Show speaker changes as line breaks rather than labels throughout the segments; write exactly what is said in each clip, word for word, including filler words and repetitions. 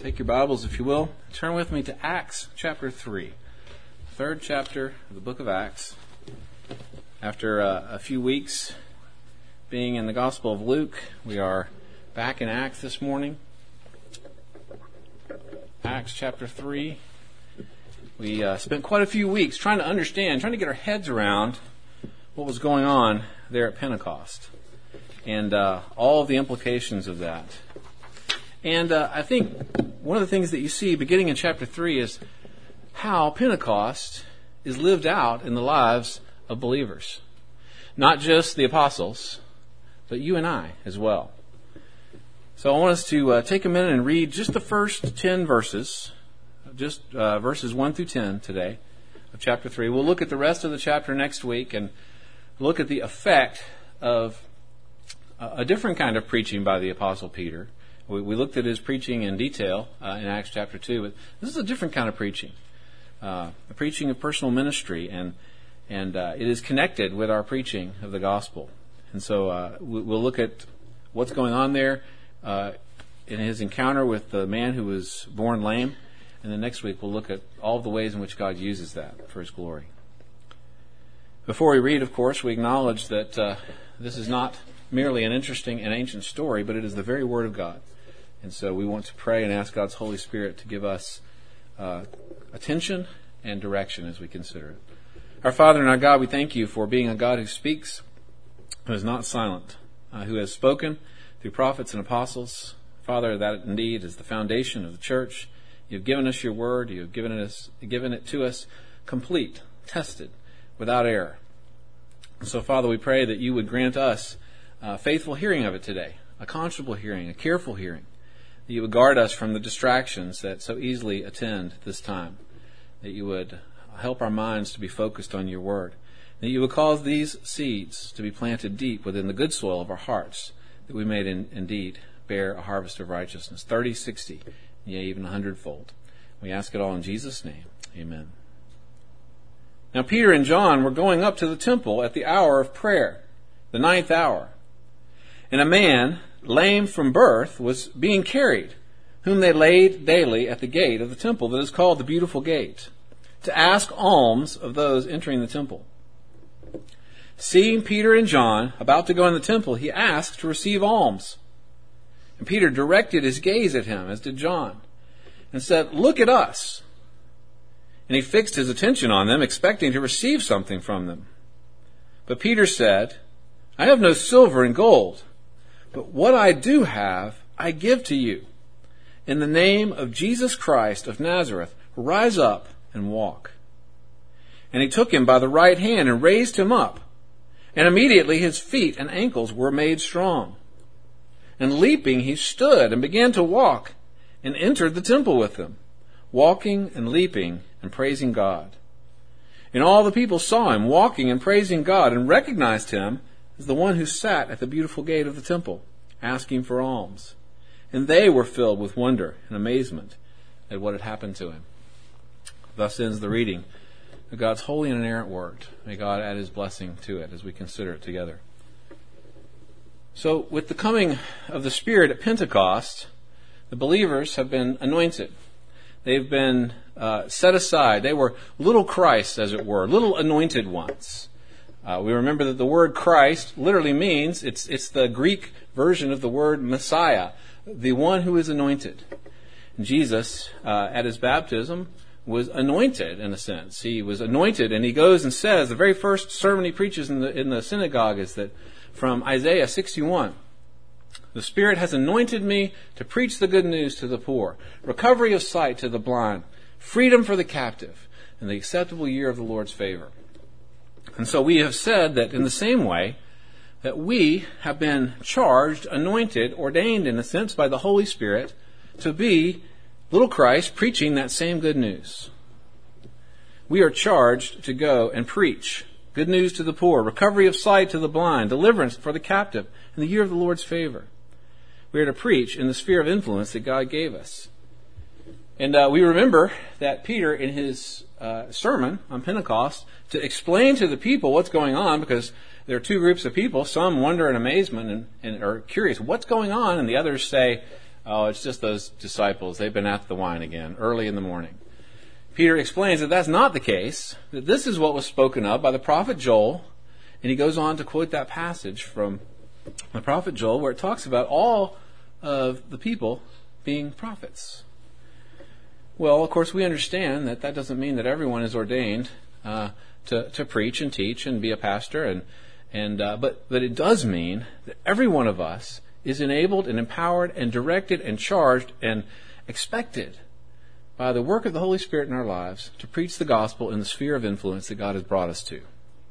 Take your Bibles, if you will. Turn with me to Acts chapter three. Third chapter of the book of Acts. After uh, a few weeks being in the Gospel of Luke, we are back in Acts this morning. Acts chapter three. We uh, spent quite a few weeks trying to understand, trying to get our heads around what was going on there at Pentecost and uh, all of the implications of that. And uh, I think one of the things that you see beginning in chapter three is how Pentecost is lived out in the lives of believers. Not just the apostles, but you and I as well. So I want us to uh, take a minute and read just the first ten verses, just uh, verses one through ten today of chapter three. We'll look at the rest of the chapter next week and look at the effect of a different kind of preaching by the Apostle Peter. We, we looked at his preaching in detail uh, in Acts chapter two, but this is a different kind of preaching, uh, a preaching of personal ministry, and and uh, it is connected with our preaching of the gospel. And so uh, we, we'll look at what's going on there uh, in his encounter with the man who was born lame, and then next week we'll look at all of the ways in which God uses that for his glory. Before we read, of course, we acknowledge that uh, this is not merely an interesting and ancient story, but it is the very Word of God. And so we want to pray and ask God's Holy Spirit to give us uh, attention and direction as we consider it. Our Father and our God, we thank you for being a God who speaks, who is not silent, uh, who has spoken through prophets and apostles. Father, that indeed is the foundation of the church. You've given us your Word. You have given us, given it to us complete, tested, without error. So, Father, we pray that you would grant us uh, faithful hearing of it today, a conscionable hearing, a careful hearing, that you would guard us from the distractions that so easily attend this time, that you would help our minds to be focused on your word, that you would cause these seeds to be planted deep within the good soil of our hearts, that we may in, indeed bear a harvest of righteousness, thirty, sixty, yea, even a hundredfold. We ask it all in Jesus' name. Amen. Now Peter and John were going up to the temple at the hour of prayer, the ninth hour, and a man lame from birth was being carried, whom they laid daily at the gate of the temple that is called the Beautiful Gate, to ask alms of those entering the temple. Seeing Peter and John about to go in the temple, he asked to receive alms. And Peter directed his gaze at him, as did John, and said, "Look at us." And he fixed his attention on them, expecting to receive something from them. But Peter said, "I have no silver and gold, but what I do have, I give to you. In the name of Jesus Christ of Nazareth, rise up and walk." And he took him by the right hand and raised him up. And immediately his feet and ankles were made strong. And leaping, he stood and began to walk and entered the temple with them, walking and leaping and praising God. And all the people saw him walking and praising God and recognized him as the one who sat at the beautiful gate of the temple, asking for alms. And they were filled with wonder and amazement at what had happened to him. Thus ends the reading of God's holy and inerrant word. May God add his blessing to it as we consider it together. So, with the coming of the Spirit at Pentecost, the believers have been anointed. They've been uh, set aside. They were little Christ, as it were, little anointed ones. Uh, we remember that the word Christ literally means, it's it's the Greek version of the word Messiah, the one who is anointed. And Jesus, uh, at his baptism, was anointed in a sense. He was anointed, and he goes and says, the very first sermon he preaches in the in the synagogue is that from Isaiah sixty-one, "The Spirit has anointed me to preach the good news to the poor, recovery of sight to the blind, freedom for the captive, and the acceptable year of the Lord's favor." And so we have said that in the same way that we have been charged, anointed, ordained in a sense by the Holy Spirit to be little Christ preaching that same good news. We are charged to go and preach good news to the poor, recovery of sight to the blind, deliverance for the captive, and the year of the Lord's favor. We are to preach in the sphere of influence that God gave us. And uh, we remember that Peter, in his uh, sermon on Pentecost, to explain to the people what's going on, because there are two groups of people. Some wonder in amazement and, and are curious, what's going on? And the others say, Oh, it's just those disciples. They've been at the wine again, early in the morning. Peter explains that that's not the case, that this is what was spoken of by the prophet Joel, and he goes on to quote that passage from the prophet Joel where it talks about all of the people being prophets. Well, of course, we understand that that doesn't mean that everyone is ordained uh, to, to preach and teach and be a pastor, and and uh, but but it does mean that every one of us is enabled and empowered and directed and charged and expected by the work of the Holy Spirit in our lives to preach the gospel in the sphere of influence that God has brought us to.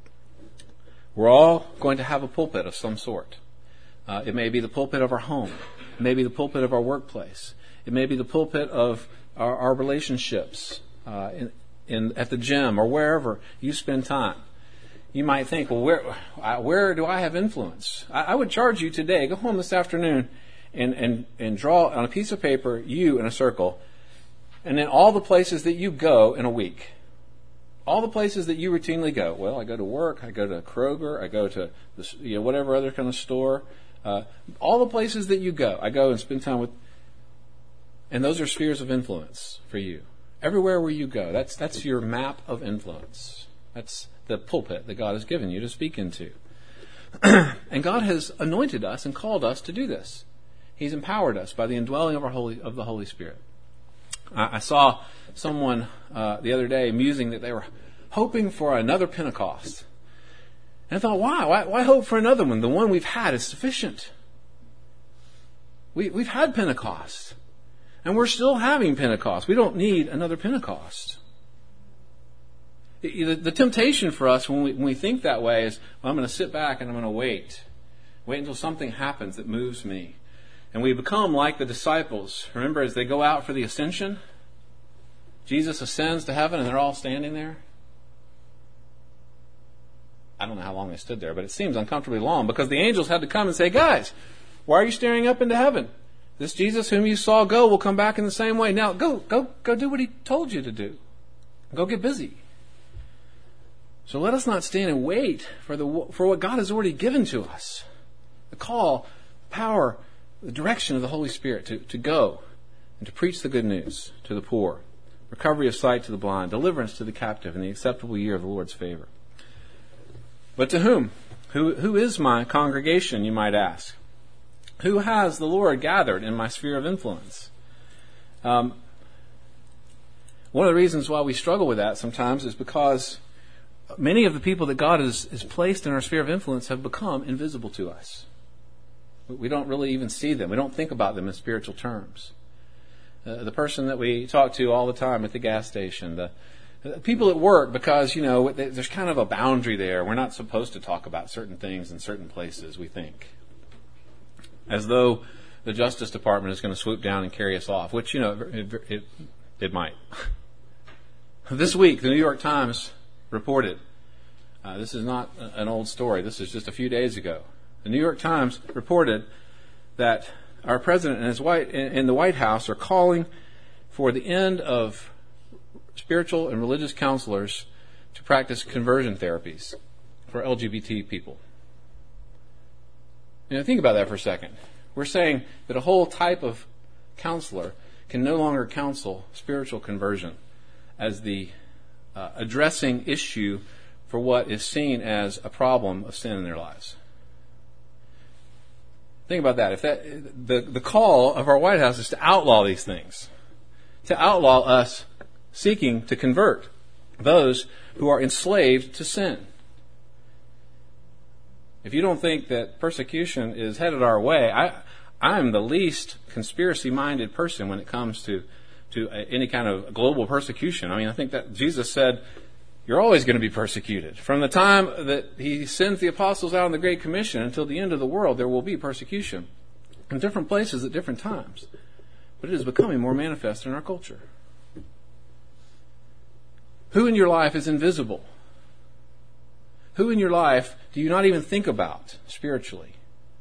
We're all going to have a pulpit of some sort. Uh, it may be the pulpit of our home. It may be the pulpit of our workplace. It may be the pulpit of our, our relationships uh, in, in at the gym or wherever you spend time. You might think, well, where where do I have influence? I, I would charge you today, go home this afternoon and, and, and draw on a piece of paper you in a circle, and then all the places that you go in a week. All the places that you routinely go. Well, I go to work, I go to Kroger, I go to this, you know, whatever other kind of store. Uh, all the places that you go, I go and spend time with, and those are spheres of influence for you. Everywhere where you go, that's that's your map of influence. That's the pulpit that God has given you to speak into. And God has anointed us and called us to do this. He's empowered us by the indwelling of our Holy of the Holy Spirit. I, I saw someone uh, the other day musing that they were hoping for another Pentecost. And I thought, why? why? Why hope for another one? The one we've had is sufficient. We, we've had Pentecost. And we're still having Pentecost. We don't need another Pentecost. The, the, the temptation for us when we, when we think that way is, well, I'm going to sit back and I'm going to wait. Wait until something happens that moves me. And we become like the disciples. Remember, as they go out for the ascension, Jesus ascends to heaven and they're all standing there. I don't know how long they stood there, but it seems uncomfortably long because the angels had to come and say, guys, why are you staring up into heaven? This Jesus whom you saw go will come back in the same way. Now go, go, go do what he told you to do. Go get busy. So let us not stand and wait for the for what God has already given to us. The call, power, the direction of the Holy Spirit to, to go and to preach the good news to the poor, recovery of sight to the blind, deliverance to the captive, and the acceptable year of the Lord's favor. But to whom? Who, who is my congregation, you might ask? Who has the Lord gathered in my sphere of influence? Um, one of the reasons why we struggle with that sometimes is because many of the people that God has, has placed in our sphere of influence have become invisible to us. We don't really even see them. We don't think about them in spiritual terms. Uh, the person that we talk to all the time at the gas station, the, the people at work, because, you know, there's kind of a boundary there. We're not supposed to talk about certain things in certain places, we think. As though the Justice Department is going to swoop down and carry us off, which, you know, it, it, it might. This week, the New York Times reported, uh, this is not an old story, this is just a few days ago. The New York Times reported that our president and his White in the White House are calling for the end of spiritual and religious counselors to practice conversion therapies for L G B T people. You know, think about that for a second. We're saying that a whole type of counselor can no longer counsel spiritual conversion as the uh, addressing issue for what is seen as a problem of sin in their lives. Think about that. If that the, the call of our White House is to outlaw these things, to outlaw us seeking to convert those who are enslaved to sin. If you don't think that persecution is headed our way, I, I'm the least conspiracy-minded person when it comes to, to any kind of global persecution. I mean, I think that Jesus said, you're always going to be persecuted. From the time that he sends the apostles out on the Great Commission until the end of the world, there will be persecution in different places at different times. But it is becoming more manifest in our culture. Who in your life is invisible? Who in your life do you not even think about spiritually?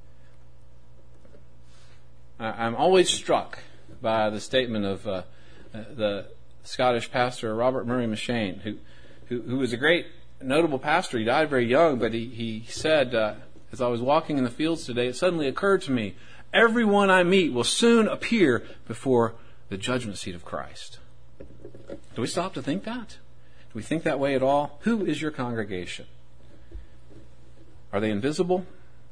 I'm always struck by the statement of uh, the Scottish pastor Robert Murray M'Cheyne, who, who who was a great, notable pastor. He died very young, but he, he said, uh, as I was walking in the fields today, it suddenly occurred to me, everyone I meet will soon appear before the judgment seat of Christ. Do we stop to think that? Do we think that way at all? Who is your congregation? Are they invisible?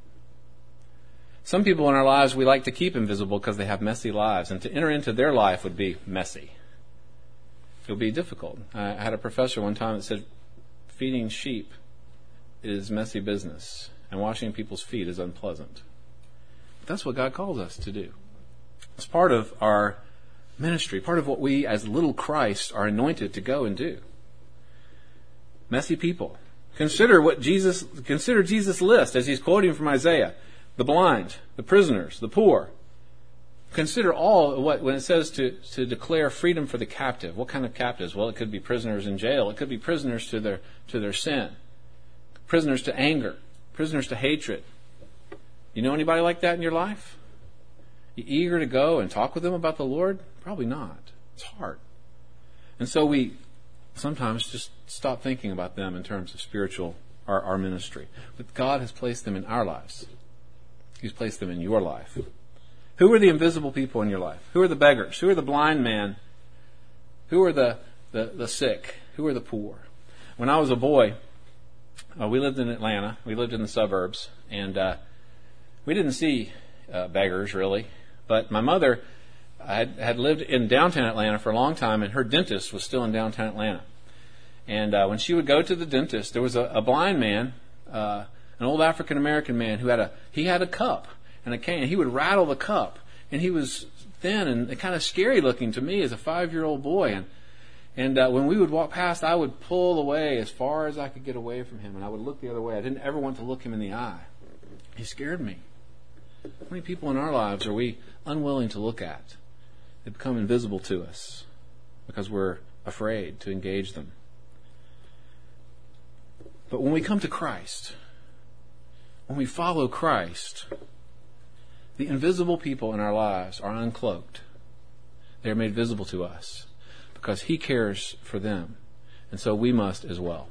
Some people in our lives we like to keep invisible because they have messy lives, and to enter into their life would be messy. It would be difficult. I had a professor one time that said, feeding sheep is messy business, and washing people's feet is unpleasant. But that's what God calls us to do. It's part of our ministry, part of what we as little Christ are anointed to go and do. Messy people. Consider what Jesus, consider Jesus' list as he's quoting from Isaiah. The blind, the prisoners, the poor. Consider all what, when it says to, to declare freedom for the captive. What kind of captives? Well, it could be prisoners in jail. It could be prisoners to their, to their sin. Prisoners to anger. Prisoners to hatred. You know anybody like that in your life? You eager to go and talk with them about the Lord? Probably not. It's hard. And so we sometimes just stop thinking about them in terms of spiritual, our, our ministry. But God has placed them in our lives. He's placed them in your life. Who are the invisible people in your life? Who are the beggars? Who are the blind man? Who are the, the, the sick? Who are the poor? When I was a boy, uh, we lived in Atlanta. We lived in the suburbs. And uh, we didn't see uh, beggars, really. But my mother had, had lived in downtown Atlanta for a long time, and her dentist was still in downtown Atlanta. And uh, when she would go to the dentist, there was a, a blind man, uh, an old African-American man who had a, he had a cup and a cane. He would rattle the cup, and he was thin and kind of scary looking to me as a five-year-old boy. And and uh, when we would walk past, I would pull away as far as I could get away from him, and I would look the other way. I didn't ever want to look him in the eye. He scared me. How many people in our lives are we unwilling to look at? They become invisible to us because we're afraid to engage them. But when we come to Christ, when we follow Christ, the invisible people in our lives are uncloaked. They are made visible to us because He cares for them. And so we must as well.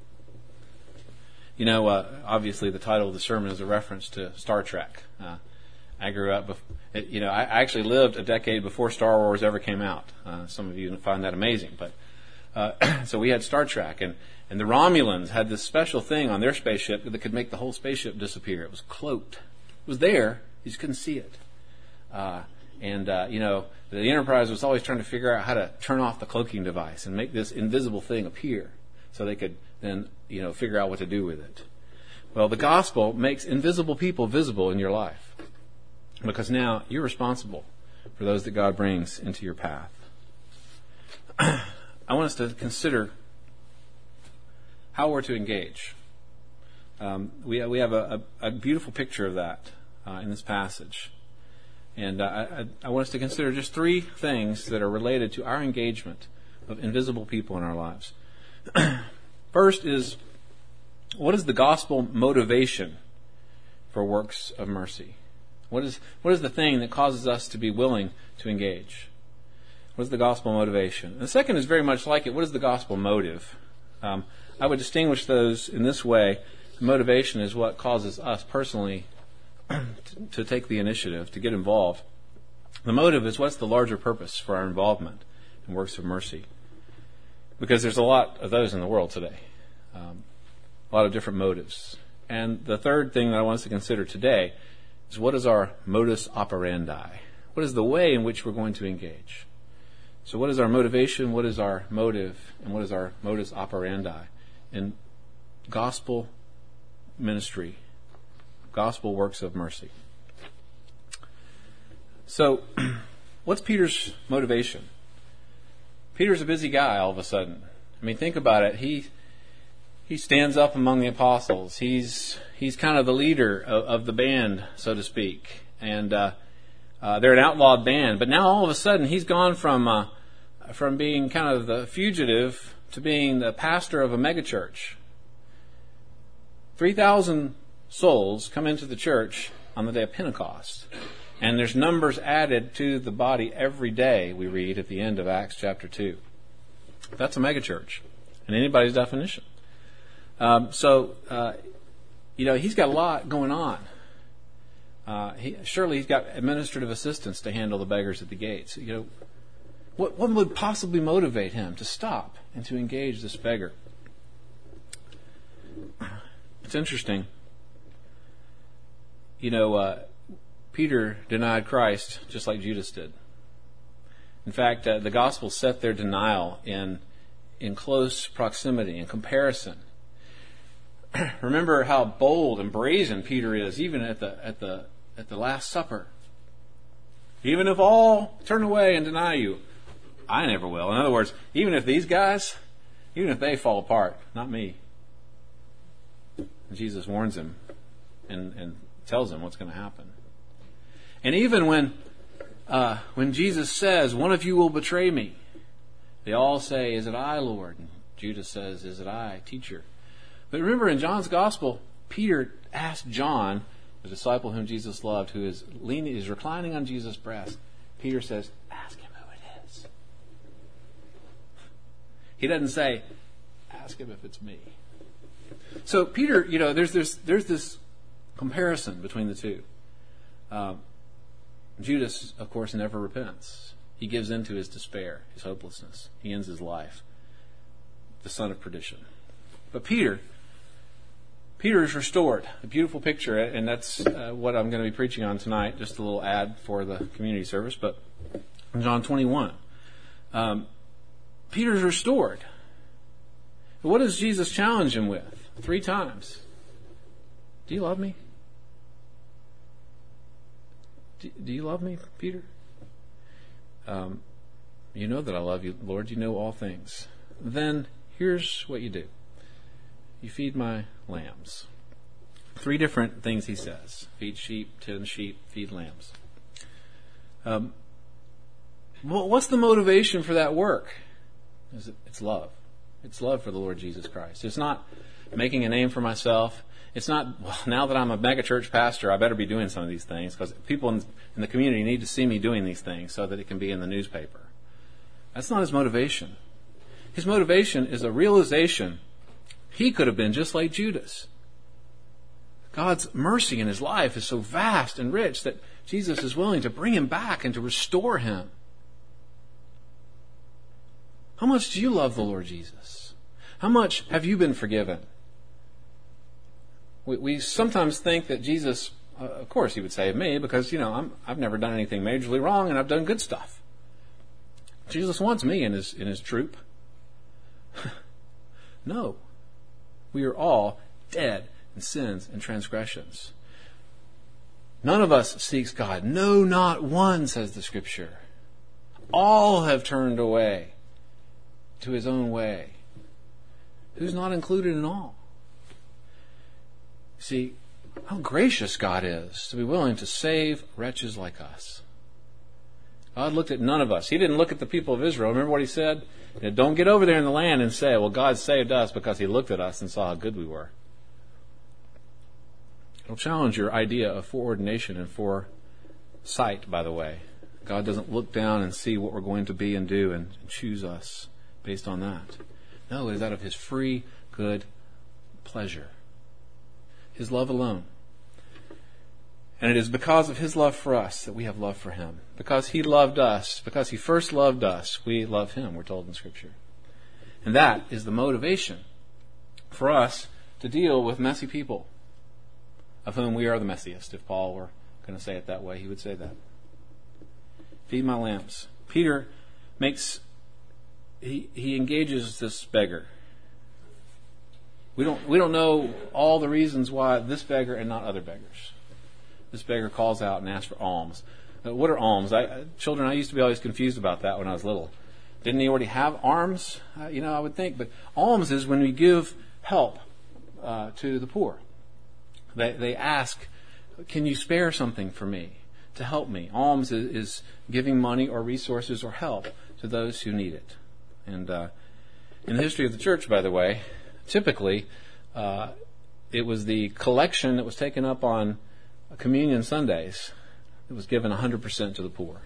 You know, uh, obviously the title of the sermon is a reference to Star Trek. Uh, I grew up, bef- you know, I actually lived a decade before Star Wars ever came out. Uh, some of you find that amazing. But uh, so we had Star Trek, and And the Romulans had this special thing on their spaceship that could make the whole spaceship disappear. It was cloaked. It was there. You just couldn't see it. Uh, and, uh, you know, the Enterprise was always trying to figure out how to turn off the cloaking device and make this invisible thing appear so they could then, you know, figure out what to do with it. Well, the gospel makes invisible people visible in your life because now you're responsible for those that God brings into your path. I want us to consider how we're to engage. Um, we we have a, a, a beautiful picture of that uh, in this passage, and uh, I, I want us to consider just three things that are related to our engagement of invisible people in our lives. First is, what is the gospel motivation for works of mercy? What is what is the thing that causes us to be willing to engage? What is the gospel motivation? And the second is very much like it. What is the gospel motive? Um, I would distinguish those in this way. Motivation is what causes us personally to, to take the initiative, to get involved. The motive is what's the larger purpose for our involvement in works of mercy. Because there's a lot of those in the world today. Um, a lot of different motives. And the third thing that I want us to consider today is what is our modus operandi? What is the way in which we're going to engage? So what is our motivation, what is our motive, and what is our modus operandi in gospel ministry, gospel works of mercy? So, what's Peter's motivation? Peter's a busy guy all of a sudden. I mean, think about it. He he stands up among the apostles. He's he's kind of the leader of, of the band, so to speak. And uh, uh, they're an outlawed band. But now all of a sudden he's gone from uh, from being kind of the fugitive to being the pastor of a megachurch. three thousand souls come into the church on the day of Pentecost. And there's numbers added to the body every day, we read at the end of Acts chapter two. That's a megachurch in anybody's definition. Um, so, uh, you know, he's got a lot going on. Uh, he, surely he's got administrative assistants to handle the beggars at the gates. You know, what, what would possibly motivate him to stop and to engage this beggar? It's interesting. You know, uh, Peter denied Christ just like Judas did. In fact, uh, the Gospels set their denial in in close proximity, in comparison. Remember how bold and brazen Peter is, even at the at the at the Last Supper. Even if all turn away and deny you, I never will. In other words, even if these guys, even if they fall apart, not me. Jesus warns him and, and tells him what's going to happen. And even when uh, when Jesus says, "One of you will betray me," they all say, "Is it I, Lord?" And Judas says, "Is it I, teacher?" But remember, in John's Gospel, Peter asked John, the disciple whom Jesus loved, who is leaning, is reclining on Jesus' breast. Peter says, "Ask him who it is." He doesn't say, "Ask him if it's me." So Peter, you know, there's there's there's this comparison between the two. Um, Judas, of course, never repents. He gives in to his despair, his hopelessness. He ends his life, the son of perdition. But Peter, Peter is restored. A beautiful picture, and that's uh, what I'm going to be preaching on tonight. Just a little ad for the community service. But in John twenty-one, um, Peter's restored. What does Jesus challenge him with? Three times. Do you love me? Do, do you love me, Peter? Um, you know that I love you, Lord. You know all things. Then here's what you do. You feed my lambs. Three different things he says. Feed sheep, tend sheep, feed lambs. Um, well, what's the motivation for that work? Is it, it's love. It's love for the Lord Jesus Christ. It's not making a name for myself. It's not, well, now that I'm a megachurch pastor, I better be doing some of these things because people in, in the community need to see me doing these things so that it can be in the newspaper. That's not his motivation. His motivation is a realization he could have been just like Judas. God's mercy in his life is so vast and rich that Jesus is willing to bring him back and to restore him. How much do you love the Lord Jesus? How much have you been forgiven? We, we sometimes think that Jesus, uh, of course he would save me because, you know, I'm, I've never done anything majorly wrong and I've done good stuff. Jesus wants me in his, in his troop. No. We are all dead in sins and transgressions. None of us seeks God. No, not one, says the Scripture. All have turned away to his own way. Who's not included in all? See, how gracious God is to be willing to save wretches like us. God looked at none of us. He didn't look at the people of Israel. Remember what he said? You know, don't get over there in the land and say, well, God saved us because he looked at us and saw how good we were. It'll challenge your idea of foreordination and foresight, by the way. God doesn't look down and see what we're going to be and do and choose us based on that. No, it is out of his free, good pleasure. His love alone. And it is because of his love for us that we have love for him. Because he loved us, because he first loved us, we love him, we're told in Scripture. And that is the motivation for us to deal with messy people, of whom we are the messiest. If Paul were going to say it that way, he would say that. Feed my lambs. Peter makes, he, he engages this beggar. We don't, we don't know all the reasons why this beggar and not other beggars. This beggar calls out and asks for alms. Uh, what are alms? I, children, I used to be always confused about that when I was little. Didn't he already have arms? Uh, you know, I would think. But alms is when we give help uh, to the poor. They, they ask, can you spare something for me to help me? Alms is, is giving money or resources or help to those who need it. And uh, in the history of the church, by the way, typically uh, it was the collection that was taken up on Communion Sundays that was given one hundred percent to the poor.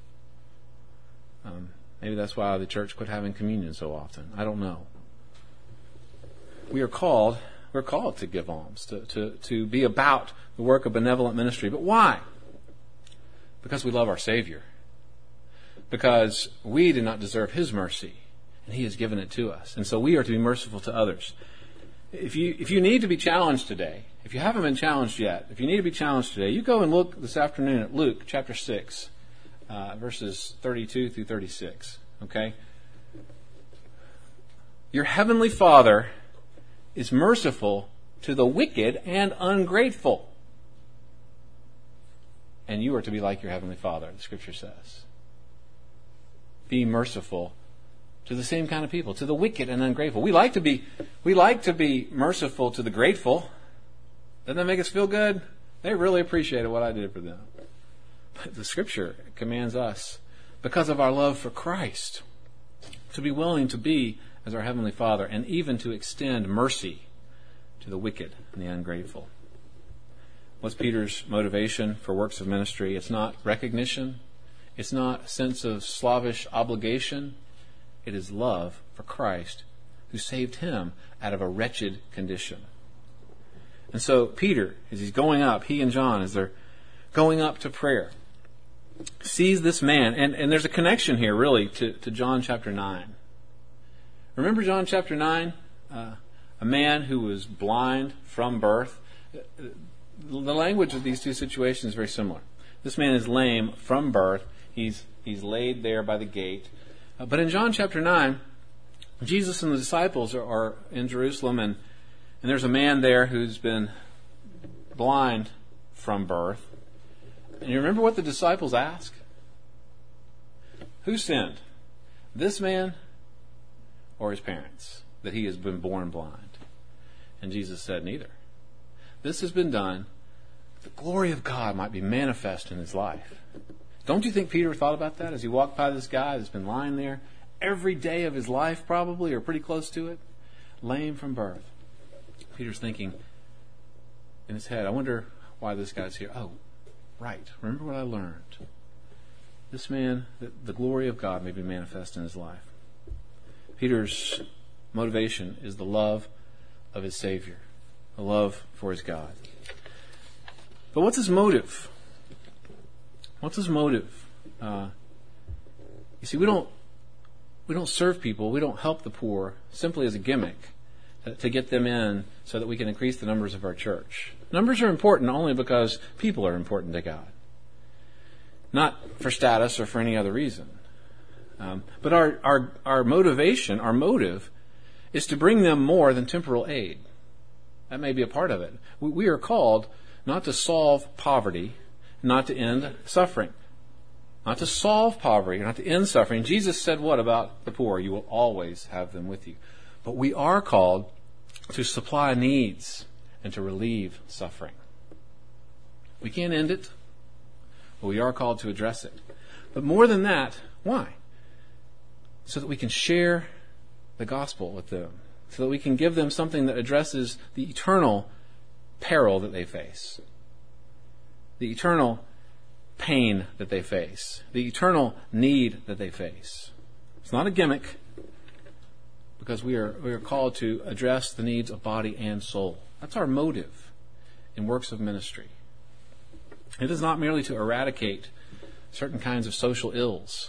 Um, maybe that's why the church quit having communion so often. I don't know. We are called, We're called to give alms, to, to, to be about the work of benevolent ministry. But why? Because we love our Savior. Because we did not deserve His mercy, and He has given it to us. And so we are to be merciful to others. If you if you need to be challenged today, if you haven't been challenged yet, if you need to be challenged today, you go and look this afternoon at Luke chapter six, uh, verses thirty-two through thirty-six. Okay? Your heavenly Father is merciful to the wicked and ungrateful. And you are to be like your heavenly Father, the Scripture says. Be merciful to the same kind of people, to the wicked and ungrateful. We like to be, we like to be merciful to the grateful. Doesn't that make us feel good? They really appreciated what I did for them. But the Scripture commands us, because of our love for Christ, to be willing to be as our Heavenly Father, and even to extend mercy to the wicked and the ungrateful. What's Peter's motivation for works of ministry? It's not recognition. It's not a sense of slavish obligation. It is love for Christ, who saved him out of a wretched condition. And so Peter, as he's going up, he and John, as they're going up to prayer, sees this man, and, and there's a connection here really to, to John chapter nine. Remember John chapter nine? Uh, a man who was blind from birth. The language of these two situations is very similar. This man is lame from birth. He's he's laid there by the gate. Uh, but in John chapter nine, Jesus and the disciples are, are in Jerusalem, and, and there's a man there who's been blind from birth. And you remember what the disciples ask? Who sinned? This man or his parents, that he has been born blind? And Jesus said, neither. This has been done that the glory of God might be manifest in his life. Don't you think Peter thought about that as he walked by this guy that's been lying there every day of his life probably, or pretty close to it, lame from birth? Peter's thinking in his head, I wonder why this guy's here. Oh, right. Remember what I learned. This man, that the glory of God may be manifest in his life. Peter's motivation is the love of his Savior, the love for his God. But what's his motive? What's his motive? Uh, you see, we don't we don't serve people, we don't help the poor simply as a gimmick to, to get them in so that we can increase the numbers of our church. Numbers are important only because people are important to God, not for status or for any other reason. Um, but our, our, our motivation, our motive, is to bring them more than temporal aid. That may be a part of it. We, we are called not to solve poverty, not to end suffering. Not to solve poverty, not to end suffering. Jesus said what about the poor? You will always have them with you. But we are called to supply needs and to relieve suffering. We can't end it, but we are called to address it. But more than that, why? So that we can share the gospel with them, so that we can give them something that addresses the eternal peril that they face, the eternal pain that they face, the eternal need that they face. It's not a gimmick, because we are we are called to address the needs of body and soul. That's our motive in works of ministry. It is not merely to eradicate certain kinds of social ills.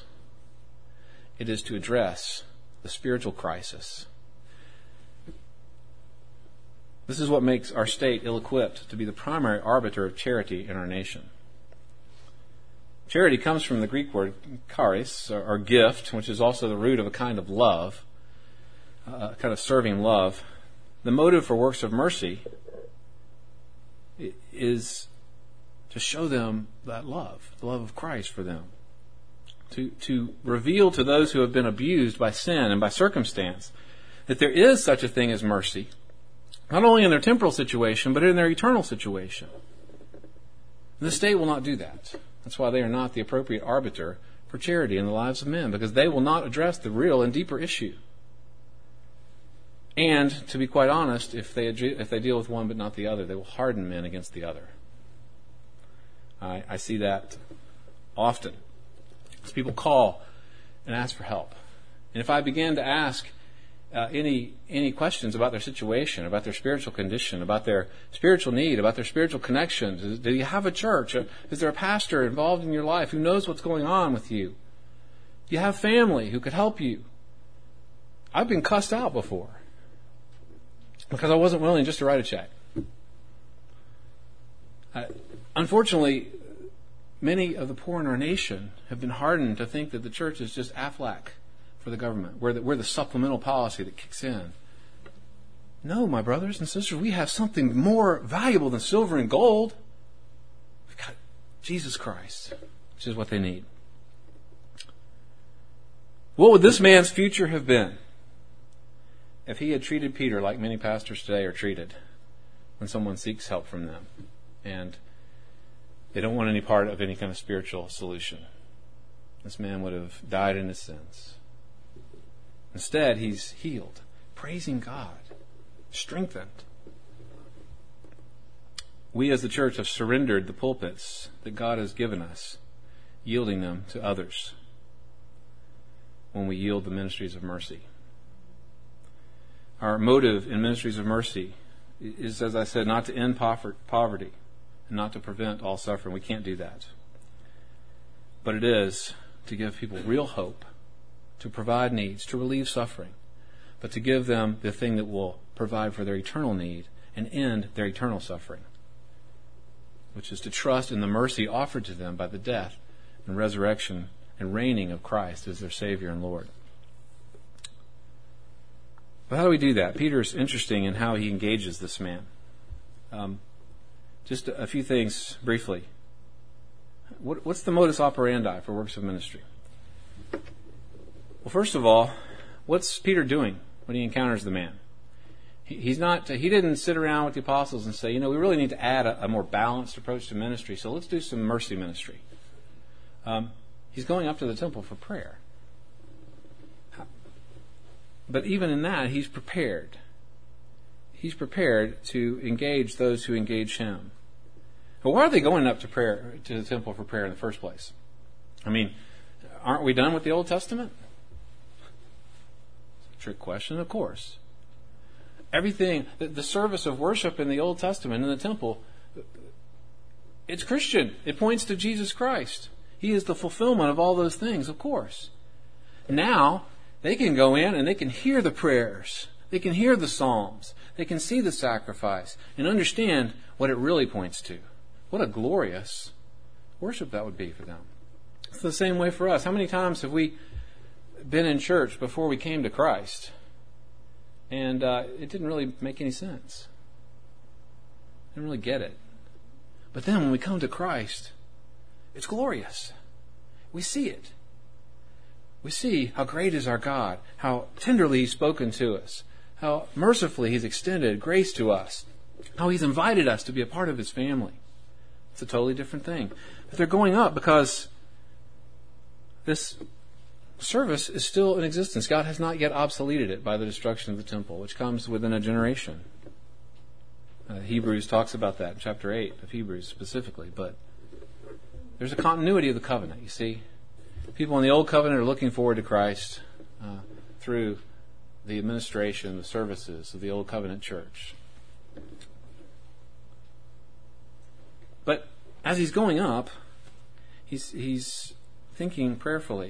It is to address the spiritual crisis. This is what makes our state ill-equipped to be the primary arbiter of charity in our nation. Charity comes from the Greek word charis, or, or gift, which is also the root of a kind of love, uh, a kind of serving love. The motive for works of mercy is to show them that love, the love of Christ for them. To, to reveal to those who have been abused by sin and by circumstance that there is such a thing as mercy, not only in their temporal situation, but in their eternal situation. The state will not do that. That's why they are not the appropriate arbiter for charity in the lives of men, because they will not address the real and deeper issue. And, to be quite honest, if they if they deal with one but not the other, they will harden men against the other. I, I see that often. As people call and ask for help. And if I begin to ask uh, any any questions about their situation, about their spiritual condition, about their spiritual need, about their spiritual connections. Do you have a church? Is there a pastor involved in your life who knows what's going on with you? Do you have family who could help you? I've been cussed out before because I wasn't willing just to write a check. Uh, unfortunately, many of the poor in our nation have been hardened to think that the church is just Aflac for the government. We're the, we're the supplemental policy that kicks in. No, my brothers and sisters, we have something more valuable than silver and gold. We've got Jesus Christ, which is what they need. What would this man's future have been if he had treated Peter like many pastors today are treated when someone seeks help from them and they don't want any part of any kind of spiritual solution? This man would have died in his sins. Instead, he's healed, praising God, strengthened. We as the church have surrendered the pulpits that God has given us, yielding them to others when we yield the ministries of mercy. Our motive in ministries of mercy is, as I said, not to end poverty and not to prevent all suffering. We can't do that. But it is to give people real hope, to provide needs, to relieve suffering, but to give them the thing that will provide for their eternal need and end their eternal suffering, which is to trust in the mercy offered to them by the death and resurrection and reigning of Christ as their Savior and Lord. But how do we do that? Peter's interesting in how he engages this man. Um, just a, a few things briefly. What, what's the modus operandi for works of ministry? Well, first of all, what's Peter doing when he encounters the man? He, he's not. He didn't sit around with the apostles and say, you know, we really need to add a, a more balanced approach to ministry, so let's do some mercy ministry. Um, he's going up to the temple for prayer. But even in that, he's prepared. He's prepared to engage those who engage him. But why are they going up to prayer to the temple for prayer in the first place? I mean, aren't we done with the Old Testament? It's a trick question, of course. Everything, the, the service of worship in the Old Testament in the temple, it's Christian. It points to Jesus Christ. He is the fulfillment of all those things, of course. Now, they can go in and they can hear the prayers. They can hear the psalms. They can see the sacrifice and understand what it really points to. What a glorious worship that would be for them. It's the same way for us. How many times have we been in church before we came to Christ and uh, it didn't really make any sense? Didn't really get it. But then when we come to Christ, it's glorious. We see it. We see how great is our God, how tenderly He's spoken to us, how mercifully He's extended grace to us, how He's invited us to be a part of His family. It's a totally different thing. But they're going up because this service is still in existence. God has not yet obsoleted it by the destruction of the temple, which comes within a generation. Uh, Hebrews talks about that in chapter eight of Hebrews specifically. But there's a continuity of the covenant, you see. People in the Old Covenant are looking forward to Christ uh, through the administration, the services of the Old Covenant church. But as he's going up, he's he's thinking prayerfully.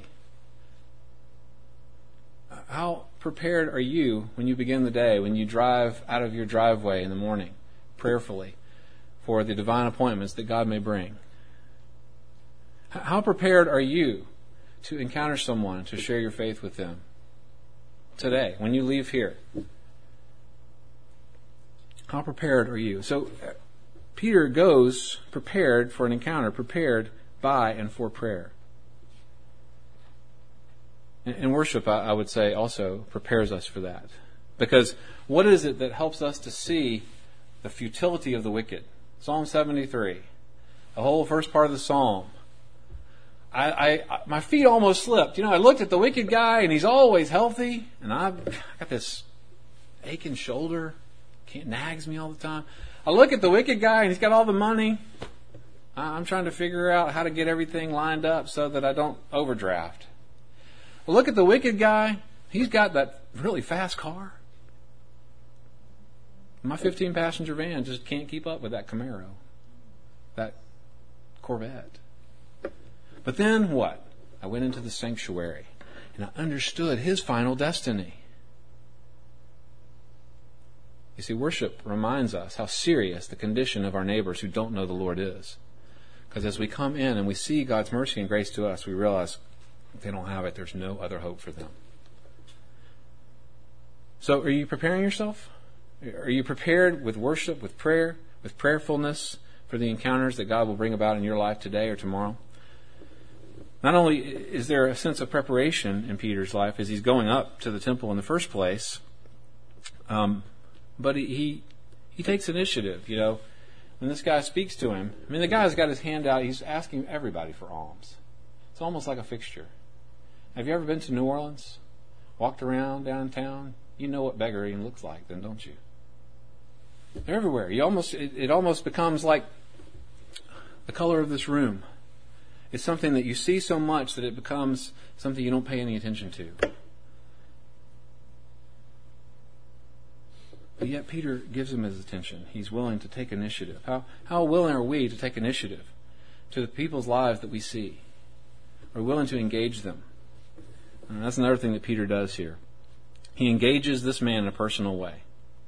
How prepared are you when you begin the day, when you drive out of your driveway in the morning, prayerfully, for the divine appointments that God may bring? How prepared are you to encounter someone, to share your faith with them today, when you leave here? How prepared are you? So Peter goes prepared for an encounter, prepared by and for prayer. And worship, I would say, also prepares us for that. Because what is it that helps us to see the futility of the wicked? Psalm seventy-three, the whole first part of the psalm. I, I, my feet almost slipped. You know, I looked at the wicked guy, and he's always healthy, and I've got this aching shoulder, can't nags me all the time. I look at the wicked guy, and he's got all the money. I'm trying to figure out how to get everything lined up so that I don't overdraft. I look at the wicked guy. He's got that really fast car. My fifteen passenger van just can't keep up with that Camaro, that Corvette. But then what? I went into the sanctuary and I understood his final destiny. You see, worship reminds us how serious the condition of our neighbors who don't know the Lord is. Because as we come in and we see God's mercy and grace to us, we realize if they don't have it, there's no other hope for them. So are you preparing yourself? Are you prepared with worship, with prayer, with prayerfulness for the encounters that God will bring about in your life today or tomorrow? Not only is there a sense of preparation in Peter's life as he's going up to the temple in the first place, um, but he, he he takes initiative, you know. When this guy speaks to him, I mean, the guy's got his hand out. He's asking everybody for alms. It's almost like a fixture. Have you ever been to New Orleans? Walked around downtown? You know what beggary looks like then, don't you? They're everywhere. You almost it, it almost becomes like the color of this room. It's something that you see so much that it becomes something you don't pay any attention to. But yet Peter gives him his attention. He's willing to take initiative. How how willing are we to take initiative to the people's lives that we see? Are we willing to engage them? And that's another thing that Peter does here. He engages this man in a personal way.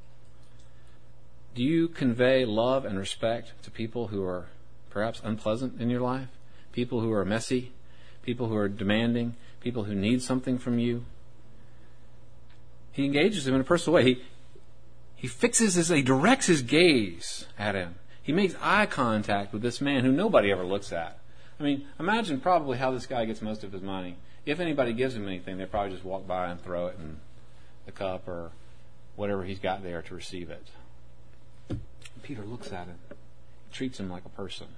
Do you convey love and respect to people who are perhaps unpleasant in your life? People who are messy? People who are demanding? People who need something from you? He engages them in a personal way. He He fixes his, he directs his gaze at him. He makes eye contact with this man who nobody ever looks at. I mean, imagine probably how this guy gets most of his money. If anybody gives him anything, they probably just walk by and throw it in the cup or whatever he's got there to receive it. Peter looks at him. He treats him like a person.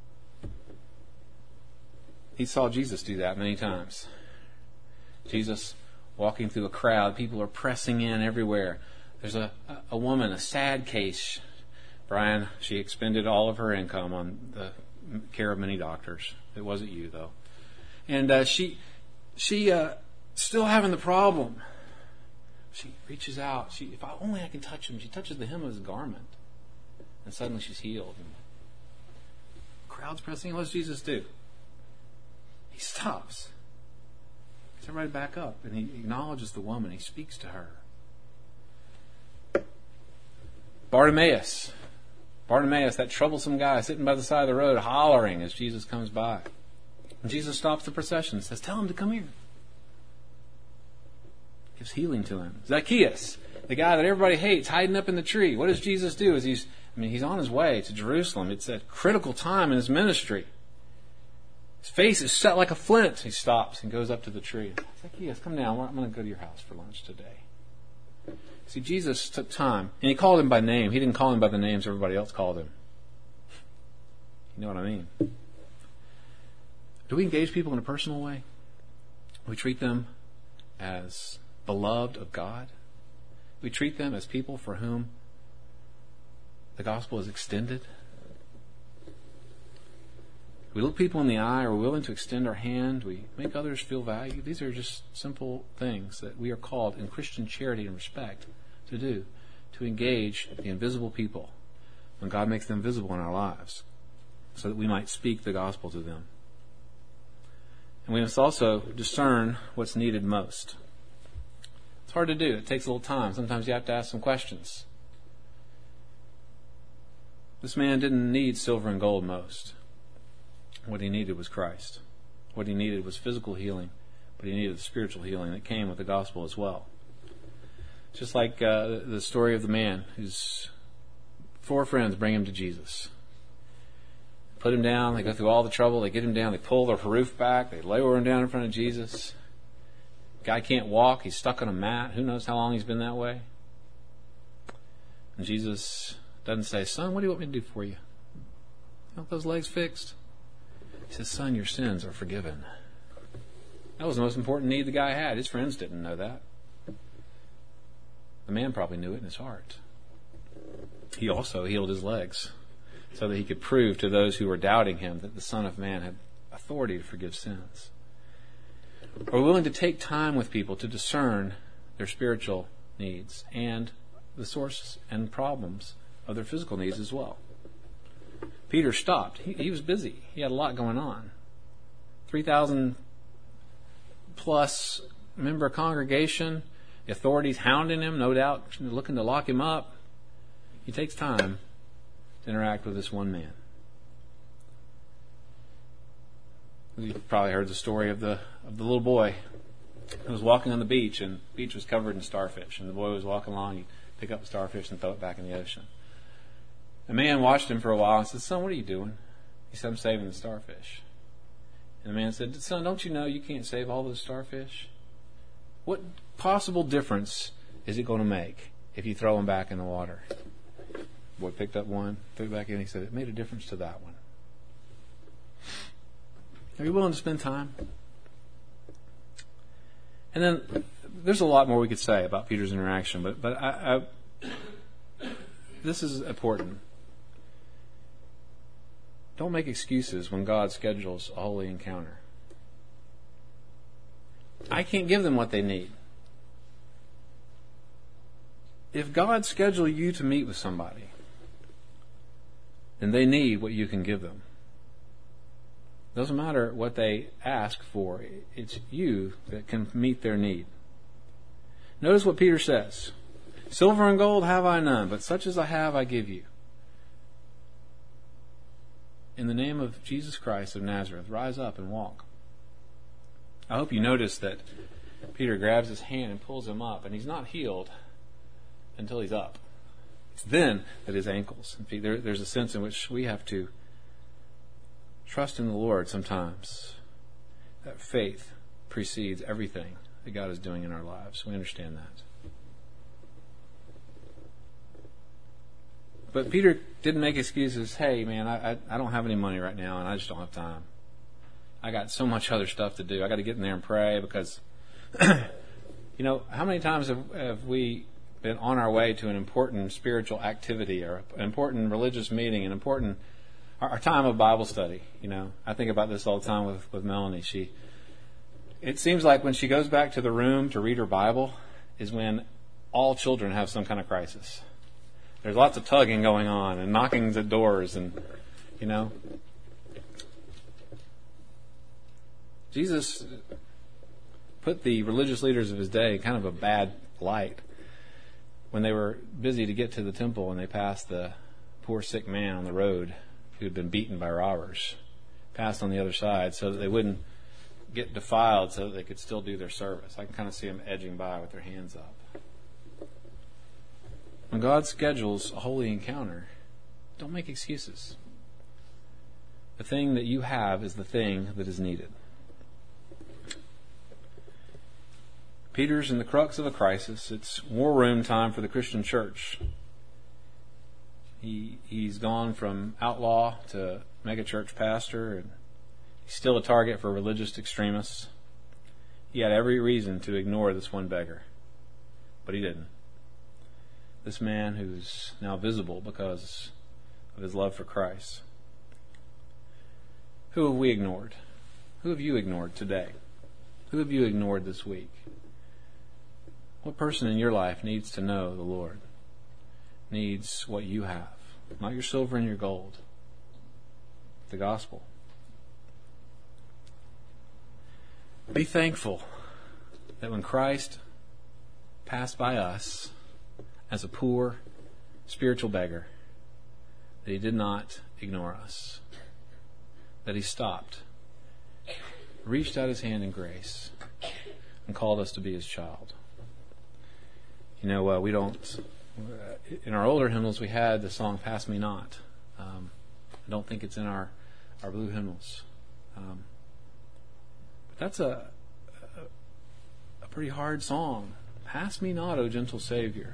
He saw Jesus do that many times. Jesus walking through a crowd. People are pressing in everywhere. There's a, a woman, a sad case. Brian, she expended all of her income on the care of many doctors. It wasn't you, though. And uh, she, she uh, still having the problem. She reaches out. She, if I, only I can touch him. She touches the hem of his garment. And suddenly she's healed. And crowd's pressing. What does Jesus do? He stops. He said, right back up. And he acknowledges the woman. He speaks to her. Bartimaeus. Bartimaeus, that troublesome guy sitting by the side of the road hollering as Jesus comes by. And Jesus stops the procession and says, tell him to come here. Gives healing to him. Zacchaeus, the guy that everybody hates, hiding up in the tree. What does Jesus do? As he's, I mean, he's on his way to Jerusalem. It's a critical time in his ministry. His face is set like a flint. He stops and goes up to the tree. Zacchaeus, come down. I'm going to go to your house for lunch today. See, Jesus took time, and he called him by name. He didn't call him by the names everybody else called him. You know what I mean? Do we engage people in a personal way? We treat them as beloved of God. We treat them as people for whom the gospel is extended. We look people in the eye. Are we willing to extend our hand? We make others feel valued. These are just simple things that we are called in Christian charity and respect to do, to engage the invisible people when God makes them visible in our lives so that we might speak the gospel to them. And we must also discern what's needed most. It's hard to do. It takes a little time. Sometimes you have to ask some questions. This man didn't need silver and gold most. What he needed was Christ. What he needed was physical healing, but he needed the spiritual healing that came with the gospel as well. Just like uh, the story of the man whose four friends bring him to Jesus. Put him down, they go through all the trouble, they get him down, they pull their roof back, they lower him down in front of Jesus. Guy can't walk, he's stuck on a mat. Who knows how long he's been that way? And Jesus doesn't say, son, what do you want me to do for you? You want those legs fixed? He says, son, your sins are forgiven. That was the most important need the guy had. His friends didn't know that. The man probably knew it in his heart. He also healed his legs so that he could prove to those who were doubting him that the Son of Man had authority to forgive sins. Are we willing to take time with people to discern their spiritual needs and the source and problems of their physical needs as well. Peter stopped. He, he was busy. He had a lot going on. three thousand plus member congregation, the authorities hounding him, no doubt looking to lock him up. He takes time to interact with this one man. You've probably heard the story of the of the little boy who was walking on the beach, and the beach was covered in starfish, and the boy was walking along. He'd pick up the starfish and throw it back in the ocean. A man watched him for a while and said, "Son, what are you doing?" He said, "I'm saving the starfish." And the man said, "Son, don't you know you can't save all those starfish? What possible difference is it going to make if you throw them back in the water?" The boy picked up one, threw it back in, and he said, "It made a difference to that one." Are you willing to spend time? And then there's a lot more we could say about Peter's interaction, but but I, I, this is important. Don't make excuses when God schedules a holy encounter. I can't give them what they need. If God scheduled you to meet with somebody, then they need what you can give them. Doesn't matter what they ask for. It's you that can meet their need. Notice what Peter says. "Silver and gold have I none, but such as I have I give you. In the name of Jesus Christ of Nazareth, rise up and walk." I hope you notice that Peter grabs his hand and pulls him up, and he's not healed until he's up. It's then that his ankles and feet, there, there's a sense in which we have to trust in the Lord sometimes. That faith precedes everything that God is doing in our lives. We understand that. But Peter didn't make excuses. "Hey, man, I, I I don't have any money right now, and I just don't have time. I got so much other stuff to do. I got to get in there and pray because," you know, how many times have, have we been on our way to an important spiritual activity or an important religious meeting, an important our, our time of Bible study? You know, I think about this all the time with with Melanie. She, it seems like when she goes back to the room to read her Bible is when all children have some kind of crisis. There's lots of tugging going on and knockings at doors, and, you know. Jesus put the religious leaders of his day in kind of a bad light when they were busy to get to the temple and they passed the poor sick man on the road who had been beaten by robbers, passed on the other side so that they wouldn't get defiled, so that they could still do their service. I can kind of see them edging by with their hands up. When God schedules a holy encounter, don't make excuses. The thing that you have is the thing that is needed. Peter's in the crux of a crisis. It's war room time for the Christian church. He he's gone from outlaw to megachurch pastor, and he's still a target for religious extremists. He had every reason to ignore this one beggar, but he didn't. This man who's now visible because of his love for Christ. Who have we ignored? Who have you ignored today? Who have you ignored this week? What person in your life needs to know the Lord? Needs what you have. Not your silver and your gold. The gospel. Be thankful that when Christ passed by us as a poor spiritual beggar, that he did not ignore us. That he stopped, reached out his hand in grace, and called us to be his child. You know, uh, we don't, uh, in our older hymnals we had the song "Pass Me Not." Um, I don't think it's in our, our blue hymnals. Um, but that's a, a, a pretty hard song. Pass me not, O gentle Savior.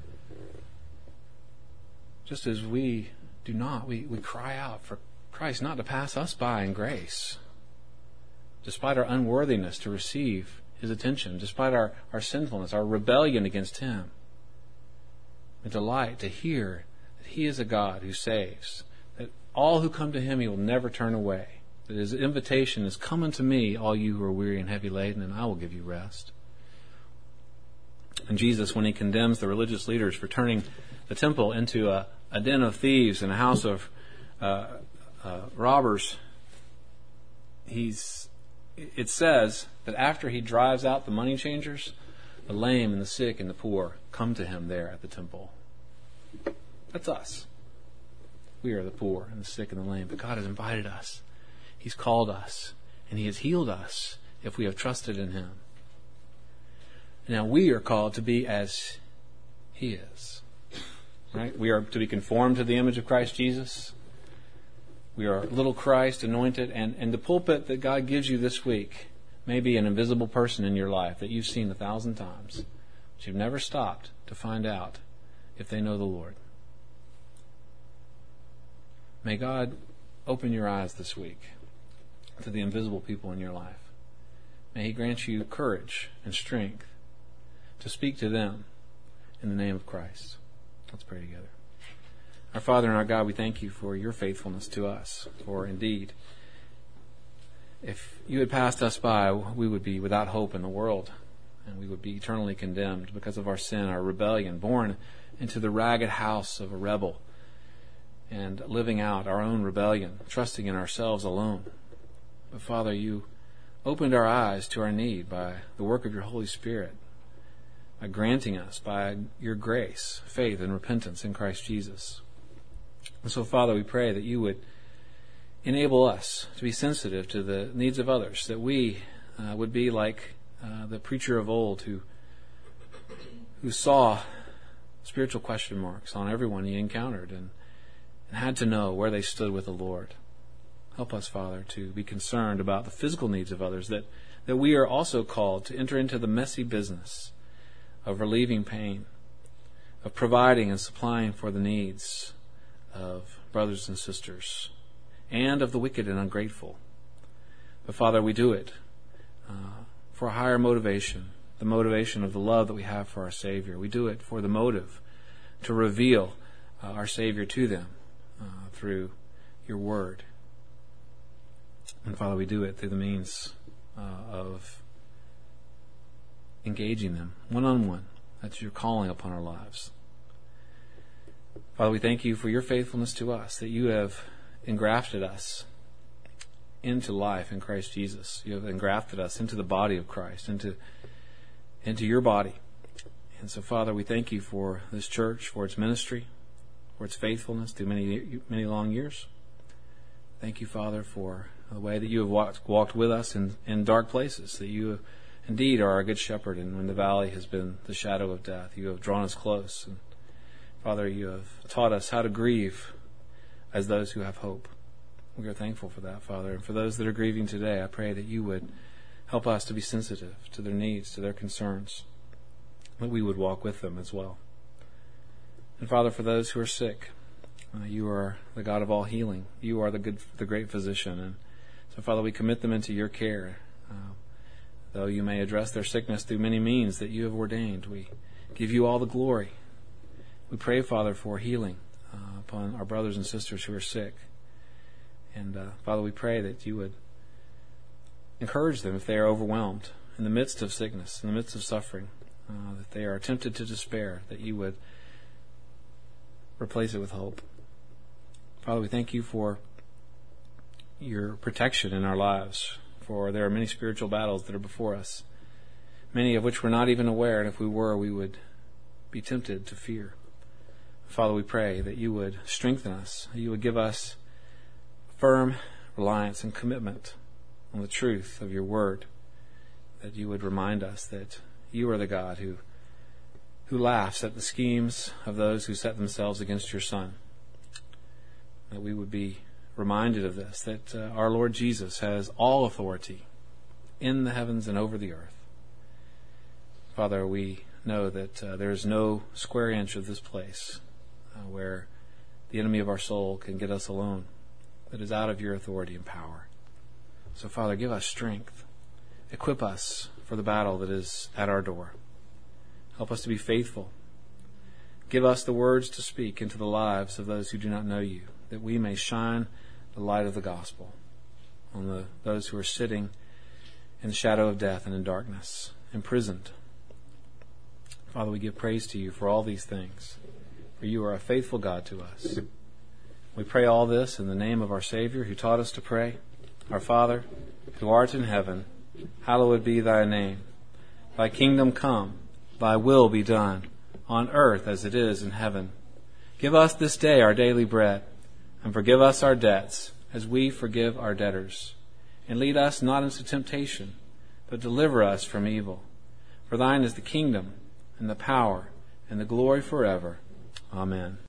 Just as we do not, we, we cry out for Christ not to pass us by in grace, despite our unworthiness to receive his attention, despite our, our sinfulness, our rebellion against him. A delight to hear that he is a God who saves, that all who come to him he will never turn away, that his invitation is, "Come unto me, all you who are weary and heavy laden, and I will give you rest." And Jesus, when he condemns the religious leaders for turning the temple into a, a den of thieves and a house of uh, uh, robbers, he's it says that after he drives out the money changers, the lame and the sick and the poor come to him there at the temple. That's us. We are the poor and the sick and the lame. But God has invited us. He's called us. And he has healed us if we have trusted in him. Now we are called to be as he is. Right? We are to be conformed to the image of Christ Jesus. We are little Christ anointed. And, and the pulpit that God gives you this week may be an invisible person in your life that you've seen a thousand times, but you've never stopped to find out if they know the Lord. May God open your eyes this week to the invisible people in your life. May he grant you courage and strength to speak to them in the name of Christ. Let's pray together. Our Father and our God, we thank you for your faithfulness to us. For indeed, if you had passed us by, we would be without hope in the world, and we would be eternally condemned because of our sin, our rebellion, born into the ragged house of a rebel, and living out our own rebellion, trusting in ourselves alone. But Father, you opened our eyes to our need by the work of your Holy Spirit, by granting us, by your grace, faith and repentance in Christ Jesus. And so, Father, we pray that you would enable us to be sensitive to the needs of others, that we uh, would be like uh, the preacher of old who who saw spiritual question marks on everyone he encountered and, and had to know where they stood with the Lord. Help us, Father, to be concerned about the physical needs of others, that, that we are also called to enter into the messy business of relieving pain, of providing and supplying for the needs of brothers and sisters, and of the wicked and ungrateful. But Father, we do it uh, for a higher motivation, the motivation of the love that we have for our Savior. We do it for the motive to reveal uh, our Savior to them uh, through your word. And Father, we do it through the means uh, of engaging them one-on-one. That's your calling upon our lives. Father, we thank you for your faithfulness to us, that you have engrafted us into life in Christ Jesus. You have engrafted us into the body of Christ, into, into your body. And so, Father, we thank you for this church, for its ministry, for its faithfulness through many, many long years. Thank you, Father, for the way that you have walked, walked with us in, in dark places, that you indeed are our good shepherd, and when the valley has been the shadow of death, you have drawn us close. And Father, you have taught us how to grieve as those who have hope. We are thankful for that, Father. And for those that are grieving today, I pray that you would help us to be sensitive to their needs, to their concerns, that we would walk with them as well. And Father, for those who are sick, uh, you are the God of all healing. You are the good, the great physician. And so, Father, we commit them into your care. Uh, though you may address their sickness through many means that you have ordained, we give you all the glory. We pray, Father, for healing uh, upon our brothers and sisters who are sick. And, uh, Father, we pray that you would encourage them if they are overwhelmed in the midst of sickness, in the midst of suffering, uh, that they are tempted to despair, that you would replace it with hope. Father, we thank you for your protection in our lives, for there are many spiritual battles that are before us, many of which we're not even aware, and if we were, we would be tempted to fear. Father, we pray that you would strengthen us, that you would give us firm reliance and commitment on the truth of your word, that you would remind us that you are the God who who laughs at the schemes of those who set themselves against your Son. That we would be reminded of this, that uh, our Lord Jesus has all authority in the heavens and over the earth. Father, we know that uh, there is no square inch of this place uh, where the enemy of our soul can get us alone, that is out of your authority and power. So, Father, give us strength. Equip us for the battle that is at our door. Help us to be faithful. Give us the words to speak into the lives of those who do not know you, that we may shine the light of the gospel on the, those who are sitting in the shadow of death and in darkness, imprisoned. Father, we give praise to you for all these things, for you are a faithful God to us. We pray all this in the name of our Savior, who taught us to pray. Our Father, who art in heaven, hallowed be thy name. Thy kingdom come, thy will be done, on earth as it is in heaven. Give us this day our daily bread, and forgive us our debts, as we forgive our debtors. And lead us not into temptation, but deliver us from evil. For thine is the kingdom, and the power, and the glory forever. Amen.